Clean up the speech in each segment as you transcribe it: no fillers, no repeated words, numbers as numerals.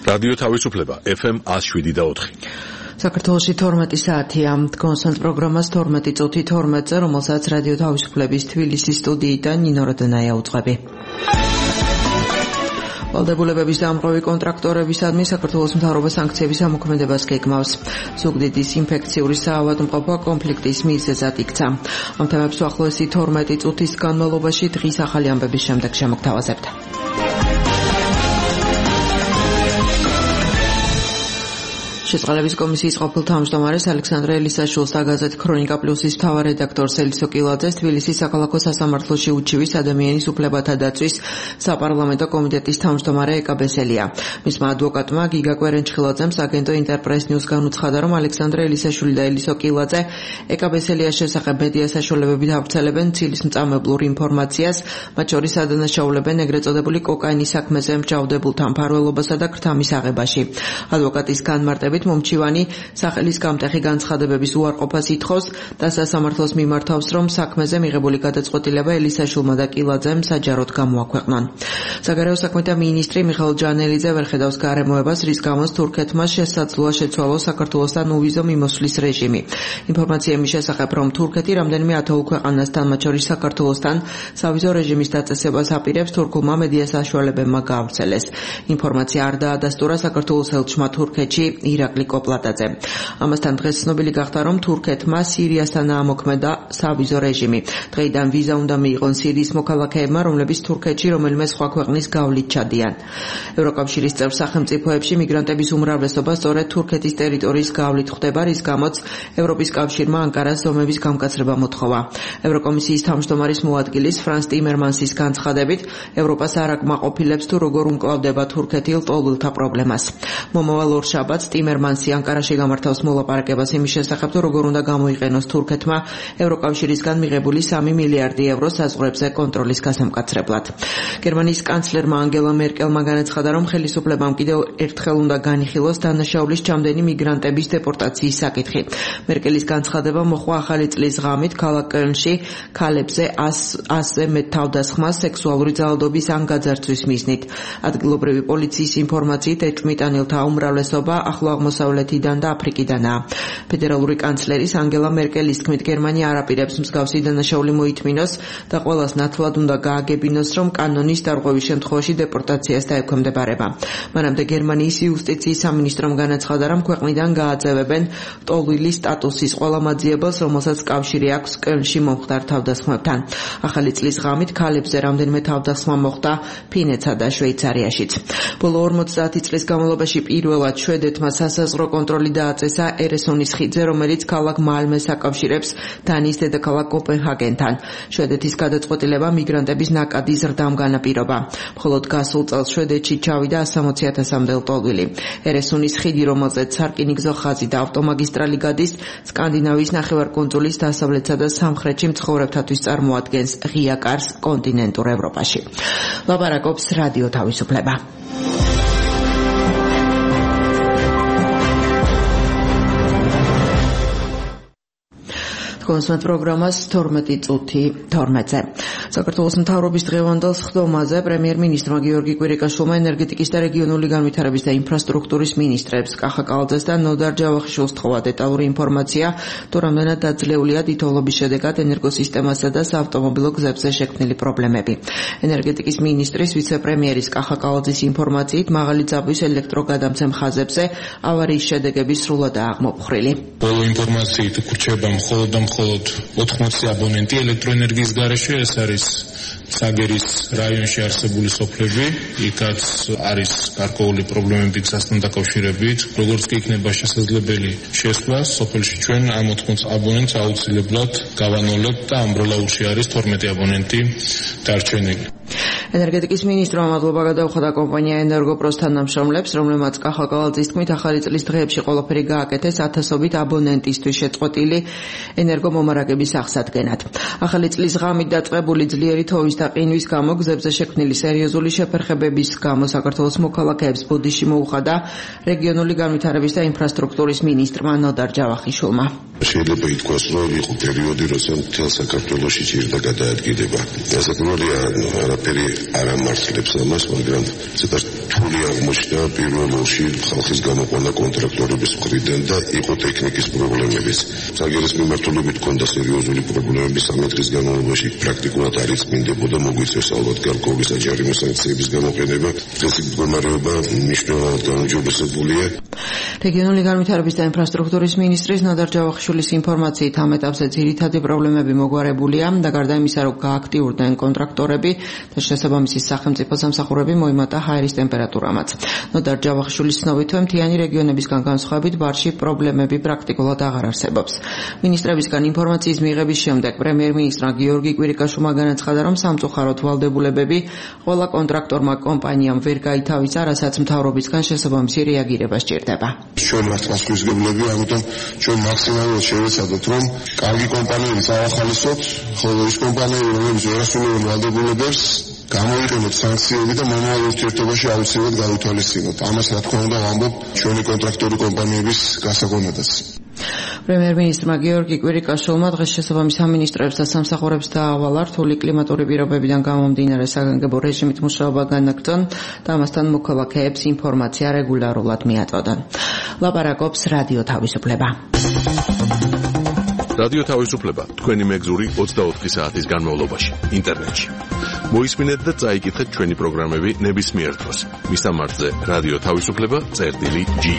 რადიო თავისუფლება FM 107.4. საქართველოში 12 საათია. კონსულტ პროგრამას 12 წუთი 12-ზე, რომელსაც რადიო თავისუფლების თბილისის სტუდიიდან ნინო როდონაია უძღვები. ვალდებულებების დამყრობი კონტრაქტორებისადმი საქართველოს მთავრობა სანქციების ამოქმედებას გეგმავს. ზუგდიდის ინფექციური საავადმყოფო კონფლიქტის მიზეზად იქცა. ამ თემებს უახლოესი 12 წუთის განმავლობაში დღის ახალი ამბების შემდეგ შემოგთავაზებთ. შეწყალების კომისიის ყოფილ თავმჯდომარეს ალექსანდრე ელისაშვილს და გაზეთ ქრონიკა პლუსის მთავარ რედაქტორს ელისო კილაძეს თბილისის საქალაქო სასამართლოში უჩივის ადამიანის უფლებათა დაცვის საპარლამენტო კომიტეტის თავმჯდომარე ეკა ბესელია. მისმა ადვოკატმა გიგა კვერენჩხილაძემ აგენტო ინტერპრეს ნიუს განუცხადა, რომ ალექსანდრე ელისაშვილი და ელისო კილაძე ეკა ბესელიას შესახებ მედია საშუალებებით ავრცელებენ ცილისმწამებლურ ინფორმაციას, მათ შორის ადანაშაულებენ ეგრეთ წოდებული კოკაინის საქმეზე მსჯავრდებულთა მფარველობასა და ქრთამის აღებაში. ადვოკატის განმარტებით მომჩივანი სახელის გამტეხი განცხადებების უარყოფას ითხოვს და სასამართლოს მიმართავს, რომ საქმეზე მიღებული გადაწყვეტილება ელისაშვილმა და კილაძემ საჯაროდ გამოაქვეყნონ. საგარეო საქმეთა მინისტრი მიხეილ ჯანელიძე ვერ ხედავს გარემოებას, რის გამოც თურქეთმა შესაძლოა შეცვალოს საქართველოსთან უვიზო მიმოსვლის რეჟიმი. ინფორმაცია იმის შესახებ, რომ თურქეთი რამდენიმე ათეულ ქვეყანასთან, მათ შორის საქართველოსთან სავიზო რეჟიმის დაწესებას აპირებს, თურქულმა მედია საშუალებებმა გაავრცელეს. ინფორმაცია არ დაადასტურა საქართველოს ელჩმა თურქეთში ირაკლი კოპლატაძე. ამასთან დღეს ცნობილი გახდა, რომ თურქეთმა სირიასთან ამოქმედა სავიზო რეჟიმი. დღეიდან ვიზა უნდა მიიღონ სირიის მოქალაქეებმა, რომლებიც თურქეთში რომელიმე სხვა ქვეყნის გავლით ჩადიან. ევროკავშირის წევრ სახელმწიფოებში მიგრანტების უმრავლესობა სწორედ თურქეთის ტერიტორიის გავლით ხდება, რის გამოც ევროპის კავშირმა ანკარას ზომების გამკაცრება მოთხოვა. ევროკომისიის თავმჯდომარის მოადგილის ფრანს ტიმერმანსის განცხადებით, ევროპას არ აკმაყოფილებს თუ როგორ უმკლავდება თურქეთი ლტოლვილთა პრობლემას. მომავალ ორშაბათს ტიმერმანსი ანკარაში გამართავს მოლაპარაკებას იმის შესახებ, თუ როგორ უნდა გამოიყენოს თურქეთმა ევროკავშირისგან მიღებული 3 მილიარდი ევრო საზღვრებზე კონტროლის გასამკაცრებლად. გერმანიის კანცლერმა ანგელა მერკელმა განაცხადა, რომ ხელისუფლებამ კიდევ ერთხელ უნდა განიხილოს დანაშაულის ჩამდენი მიგრანტების დეპორტაციის საკითხი. მერკელის განცხადება მოხვა ახალი წლის ღამით ქალაქ კელნში ქალებზე 100-ზე მეტ თავდასხმას სექსუალური ძალადობის ან გაძარცვის მიზნით. ადგილობრივი პოლიციის ინფორმაციით ეჭვმიტანილთა უმრავლესობა ახლო აღმოსავლეთიდან და აფრიკიდანაა. ფედერალური კანცლერის ანგელა მერკელის თქმით, გერმანია არ აპირებს მსგავსი დანაშაული მოითმინოს და ყველას ნათლად უნდა გააგებინოს, რომ კანონის დარღვევის შემთხვევაში დეპორტაციას დაექვემდებარება. მანამდე გერმანიის იუსტიციის სამინისტრომ განაცხადა, რომ ქვეყნიდან გააძევებენ ლტოლვილი სტატუსის ყველა მაძიებელს, რომელსაც კავშირი აქვს კელნში მომხდარ თავდასხმებთან. ახალი წლის ღამით ქალებზე რამდენიმე თავდასხმა მოხდა ფინეთსა და შვეიცარიაშიც. ბოლო 50 წლის განმავლობაში პირველად შვედეთმა სასაზღვრო კონტროლი დააწესა ერესონის ხიდზე, რომელიც ქალაქ მალმეს აკავშირებს დანიის დედაქალაქ კოპენჰაგენთან. შვედეთის გადაწყვეტილება მიგრანტების ნაკადი ზრდამ განაპირობა. მხოლოდ გასულ წელს შვედეთში ჩავიდა 160,000-მდე ლტოლვილი. ერესონის ხიდი, რომელზეც სარკინიგზო ხაზი და ავტომაგისტრალი გადის, სკანდინავიის ნახევარკუნძულის დასავლეთსა და სამხრეთში მცხოვრებთათვის წარმოადგენს ღია კარს კონტინენტურ ევროპაში. ლაპარაკობს რადიო თავისუფლება. კონსულტ პროგრამას 12 წუთი 12-ზე. საქართველოს მთავრობის დღევანდელ სხდომაზე პრემიერ-მინისტრმა გიორგი კვირიკაშვილმა ენერგეტიკის და რეგიონული განვითარების და ინფრასტრუქტურის მინისტრებს კახა კალაძეს და ნოდარ ჯავახიშვილს თხოვა დეტალური ინფორმაცია, თუ რამდენად დაძლეულია თითოეულობის შედეგად ენერგოსისტემასა და საავტომობილო გზებზე შექმნილი პრობლემები. ენერგეტიკის მინისტრის ვიცე-პრემიერის კახა კალაძის ინფორმაციით, მაღალი ძაბვის ელექტროგადამცემ ხაზებზე ავარიის შედეგები სრულადაა აღმოფხრილი. ბოლო ინფორმაციით გრჩება მხოლოდ 80 აბონენტი ელექტროენერგიის გარეშე, ეს არის საგერის რაიონში არსებული სოფლები, იქაც არის გარკვეული პრობლემები გზასთან დაკავშირებით. როგორც კი იქნება შესაძლებელი შესვლა, სოფელში ჩვენ ამ 80 აბონენტს აუცილებლად გავანოლებთ და ამ ბრალაულში არის 12 აბონენტი დარჩენილი. ენერგეტიკის მინისტრმა მადლობა გადაუხადა კომპანია ენერგოპროს თანამშრომლებს, რომლებმაც კახა კალაძის თქმით, ახალი წლის დღეებში ყველაფერი გააკეთეს ათასობით აბონენტისთვის შეწყვეტილი ენერგომომარაგების აღსადგენად. ახალი წლის ღამით დაწყებული ძლიერი თოვის და ყინვის გამო გზებზე შექმნილი სერიოზული შეფერხებების გამო საქართველოს მოქალაქეებს ბოდიში მოუხადა რეგიონული განვითარების და ინფრასტრუქტურის მინისტრმა ნოდარ ჯავახიშვილმა. შეიძლება ითქვას, რომ იყო პერიოდი, როცა მთელ საქართველოში ჭირდა გადაადგილება. დასაქმებელია არაფერი არ ამართლებს ამას, მაგრამ ცოტა რთული აღმოჩნდა პირველ ორში ხალხის გამოყვანა კონტრაქტორების მხრიდან და იყო ტექნიკის პრობლემებიც. საგერეს მიმართულებით ჰქონდა სერიოზული პრობლემები 13 დღის განმავლობაში. პრაქტიკულად არ იწმინდებოდა მოგვიწევს ალბათ გარკვეული საჯარიმო სანქციების გამოყენება. ეს მდგომარეობა მნიშვნელოვნად გაუმჯობესებულია. რეგიონული განვითარების და ინფრასტრუქტურის მინისტრის ნოდარ ჯავახიშვილის ინფორმაციით ამ ეტაპზე ძირითადი პრობლემები მოგვარებულია და გარდა იმისა, რომ გააქტიურდნენ კონტრაქტორები და შესაბამისი სახელმწიფო სამსახურები მოიმატა ჰაერის ტემპერატურამაც. ნოდარ ჯავახიშვილის ცნობით, მთიანი რეგიონებისგან განსხვავებით ბარში პრობლემები პრაქტიკულად აღარ არსებობს. მინისტრებისგან ინფორმაციის მიღების შემდეგ პრემიერ-მინისტრმა გიორგი კვირიკაშვილმა განაცხადა, რომ სამწუხაროდ ვალდებულებები ყველა კონტრაქტორმა კომპანიამ ვერ გაითავისუფლა, რასაც მთავრობისგან შესაბამისი რეაგირება სჭირდება. ჩვენ მას პასუხისმგებლები, ამიტომ ჩვენ მაქსიმალურად შევეცადოთ, რომ კარგი კომპანიების ავახალისოთ, ხოლო ის კომპანიები, რომლებიც ვერ ასრულებენ ვალდებულებებს, გამოიყენოთ სანქციები და მომავალ ურთიერთობაში აუცილებლად გავითვალისწინოთ. ამას რა თქმა უნდა ვამბობ ჩვენი კონტრაქტორი კომპანიების გასაგონადაც. პრემიერ-მინისტრმა გიორგი კვირიკაშვილმა დღეს შესაბამის სამინისტროებს და სამსახურებს დაავალა რთული კლიმატური პირობებიდან გამომდინარე საგანგებო რეჟიმით მუშაობა განაგრძონ და ამასთან მოქალაქეებს ინფორმაცია რეგულარულად მიაწოდონ. ლაპარაკობს რადიო თავისუფლება. რადიო თავისუფლება თქვენი მეგზური 24 საათის განმავლობაში ინტერნეტში. მოისმინეთ და წაიკითხეთ ჩვენი პროგრამები ნებისმიერ დროს. მისამართზე რადიო თავისუფლება.ge.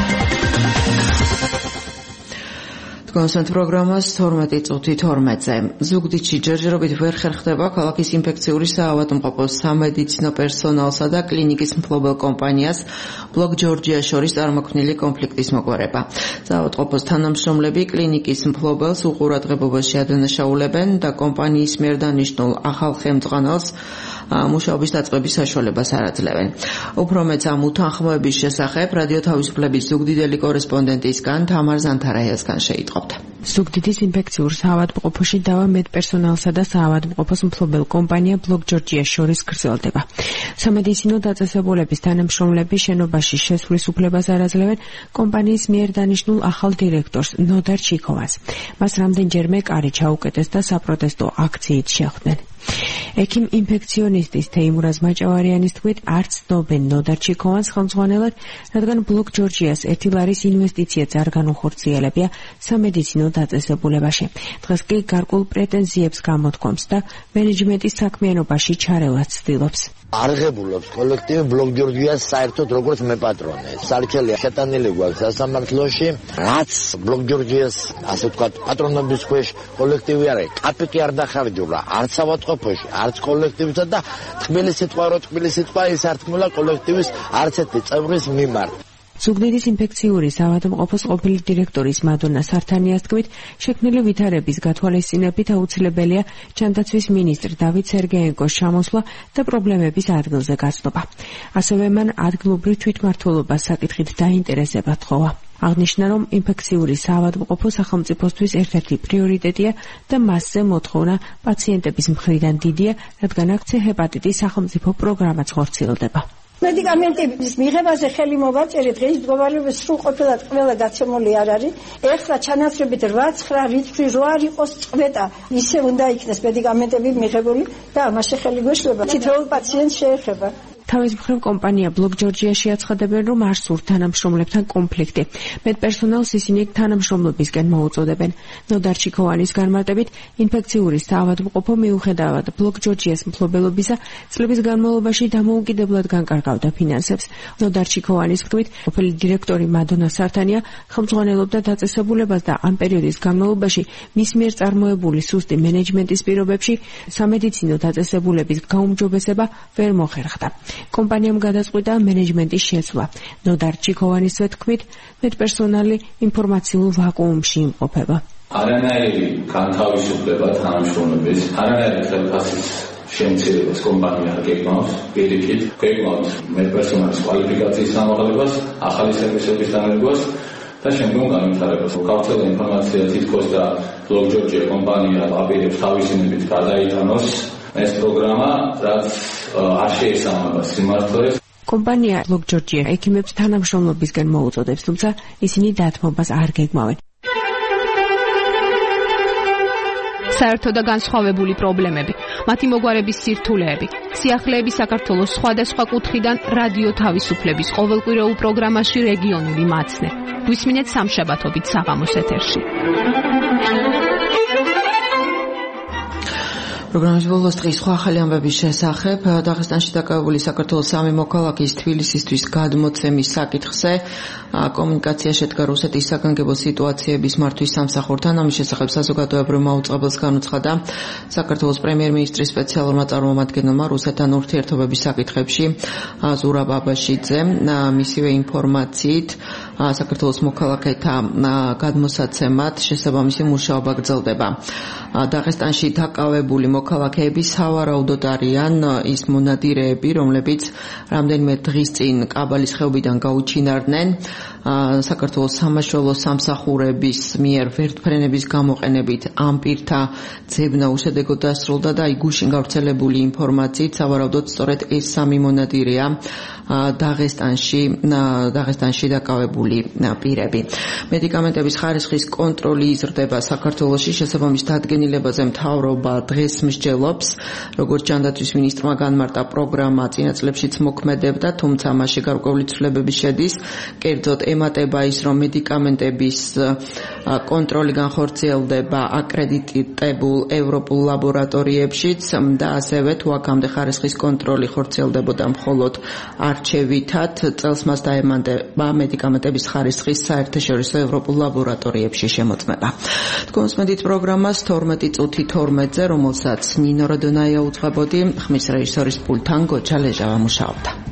კონსერტ პროგრამას 12:12-ზე. ზუგდიდში ჯერჯერობით ვერ ხერხდება ქალაქის ინფექციური საავადმყოფოს სამედიცინო პერსონალსა და კლინიკის მფლობელ კომპანიას ბლოკ ჯორჯია შორის წარმოქმნილი კონფლიქტის მოგვარება. საავადმყოფოს თანამშრომლები კლინიკის მფლობელს უყურადღებობაში ადანაშაულებენ და კომპანიის მიერ დანიშნულ ახალ ხელმძღვანელს მუშაობის დაწყების საშუალებას არ აძლევენ. უფრო მეც ამ უთანხმოების შესახებ რადიო თავისუფლების ზუგდიდელი კორესპონდენტისგან თამარ ზანთარაიასგან შეიტყობთ. ზუგდიდის ინფექციურ საავადმყოფოში დავა მედპერსონალსა და საავადმყოფოს მფლობელ კომპანია ბლოკ ჯორჯიას შორის გრძელდება. სამედიცინო დაწესებულების თანამშრომლები შენობაში შესვლის უფლებას არ აძლევენ კომპანიის მიერ დანიშნულ ახალ დირექტორს ნოდარ ჩიქოვას. მას რამდენჯერმე კარი ჩაუკეტეს და საპროტესტო აქციით შეხვდნენ. ექიმ ინფექციონისტის თეიმურაზ მაჭავარიანის თქმით, არც ცნობენ ნოდარ ჩიქოვანს ხელმძღვანელად, რადგან ბლოკ ჯორჯიას ერთი ლარის ინვესტიციაც არ განუხორციელებია სამედიცინო დაწესებულებაში. დღეს კი გარკვეულ პრეტენზიებს გამოთქვამს და მენეჯმენტის საქმიანობაში ჩარევას ცდილობს. არღებულობს კოლექტივი ბლოკ ჯორჯიას საერთოდ როგორც მეპატრონე. სარჩელი შეტანილი გვაქვს სასამართლოში, რაც ბლოკ ჯორჯიას ასე ვთქვათ პატრონობის ქვეშ კოლექტივი არის, კაპიკი არ დახარჯულა, არც ავადმყოფოში, არც კოლექტივსა და თბილი სიტყვა რო თბილი სიტყვა ისართმულა კოლექტივის არც ერთი წევრის მიმართ. ზუგდიდის ინფექციური საავადმყოფოს ყოფილი დირექტორის მადონა სართანიას თქმით, შექმნილი ვითარების გათვალისწინებით აუცილებელია ჯანდაცვის მინისტრ დავით სერგეენკოს ჩამოსვლა და პრობლემების ადგილზე გაცნობა. ასევე მან ადგილობრივ თვითმმართველობას საკითხით დაინტერესება თხოვა. აღნიშნა, რომ ინფექციური საავადმყოფო სახელმწიფოსთვის ერთ-ერთი პრიორიტეტია და მასზე მოთხოვნა პაციენტების მხრიდან დიდია, რადგან აქ C-ჰეპატიტის სახელმწიფო პროგრამაც ხორციელდება. მედიკამენტების მიღებაზე ხელი მოვაწერეთ, დღეს მდგომარეობა სრულყოფილად ყველა დაცემული არ არის. ეხლა ჩანაცვლებით 8-9 რიცხვი რო არ იყოს წვეტა, ისე უნდა იქნეს მედიკამენტები მიღებული და ამაში ხელი გვეშლება. თითოეულ პაციენტს შეეხება. თავის მხრივ კომპანია ბლოკ ჯორჯიაში აცხადებენ, რომ არ სურთ თანამშრომლებთან კონფლიქტი. მედპერსონალს ისინი თანამშრომლობისკენ მოუწოდებენ. ნოდარ ჩიქოვანის განმარტებით, ინფექციური საავადმყოფო მიუხედავად ბლოკ ჯორჯიას მფლობელობისა, წლების განმავლობაში დამოუკიდებლად განკარგავდა ფინანსებს. ნოდარ ჩიქოვანის თქმით, ყოფილი დირექტორი მადონა სართანია ხელმძღვანელობდა დაწესებულებას და ამ პერიოდის განმავლობაში მის მიერ წარმოებული სუსტი მენეჯმენტის პირობებში სამედიცინო დაწესებულების გაუმჯობესება ვერ მოხერხდა. კომპანიამ გადაწყვიტა მენეჯმენტის შეცვლა. ნოდარ ჩიქოვანისვე თქმით, მედპერსონალი ინფორმაციულ ვაკუუმში იმყოფება. არანაირი განთავისუფლება თანამშრომლების, არანაირი ხელფასის შემცირებას კომპანია არ გეგმავს, პირიქით გეგმავს მედპერსონალის კვალიფიკაციის ამაღლებას, ახალი სერვისების დანერგვას და შემდგომ განვითარებას. გავრცელდა ინფორმაცია თითქოს და ბლოკ ჯორჯია კომპანია აპირებს თავისინებით გადაიტანოს ეს პროგრამა, რაც არ შეესაბამება სიმართლეს. კომპანია ბლოკ ჯორჯია ექიმებს თანამშრომლობისგან მოუწოდებს, თუმცა ისინი დათმობას არ გეგმავენ. საერთო და განსხვავებული პრობლემები. მათი მოგვარების სირთულეები, სიახლეები საქართველოს სხვადასხვა კუთხიდან რადიო თავისუფლების ყოველკვირეულ პროგრამაში რეგიონული მაცნე. გვისმინეთ სამშაბათობით საღამოს ეთერში. პროგრამის ბოლოს დღის სხვა ახალი ამბების შესახებ დაღესტანში დაკავებული საქართველოს სამი მოქალაქის თბილისისთვის გადმოცემის საკითხზე კომუნიკაცია შედგა რუსეთის საგანგებო სიტუაციების მართვის სამსახურთან. ამის შესახებ საზოგადოებრივ მაუწყებელს განუცხადა საქართველოს პრემიერ-მინისტრის სპეციალურმა წარმომადგენელმა რუსეთთან ურთიერთობების საკითხებში ზურაბ აბაშიძემ. მისივე ინფორმაციით საქართველოს მოქალაქეთა გადმოსაცემად შესაბამისი მუშაობა გრძელდება. დაღესტანში დაკავებული მოქალაქეები სავარაუდოდ არიან ის მონადირეები, რომლებიც რამდენიმე დღის წინ კაბალის ხეობიდან გაუჩინარდნენ. საქართველოს სამაშველო სამსახურების მიერ ვერტფრენების გამოყენებით ამ პირთა ძებნა უშედეგოდ დასრულდა და გუშინ გავრცელებული ინფორმაციით სავარაუდოდ სწორედ ეს სამი მონადირეა დაღესტანში დაკავებული პირები. მედიკამენტების ხარისხის კონტროლი იზრდება საქართველოში. შესაბამის დადგენილებაზე მთავრობა დღეს მსჯელობს. როგორც ჯანდაცვის მინისტრმა განმარტა, პროგრამა წინა წლებშიც მოქმედებდა, თუმცა მასში გარკვეული ცვლილებები შედის. კერძოდ ემატება ის, რომ მედიკამენტების კონტროლი განხორციელდება აკრედიტებულ ევროპულ ლაბორატორიებშიც და ასევე თუ აქამდე ხარისხის კონტროლი ხორციელდებოდა მხოლოდ არჩევითად, წელს მას დაემატება მედიკამენტების ხარისხის საერთაშორისო ევროპულ ლაბორატორიებში შემოწმება. თქვენს მედით პროგრამას 12:12-ზე, რომელსაც ნინო როდონაია უძღვებოდი, ხმის რეჟისორის პულტთან გოჩა ლეჟავა მუშაობდა.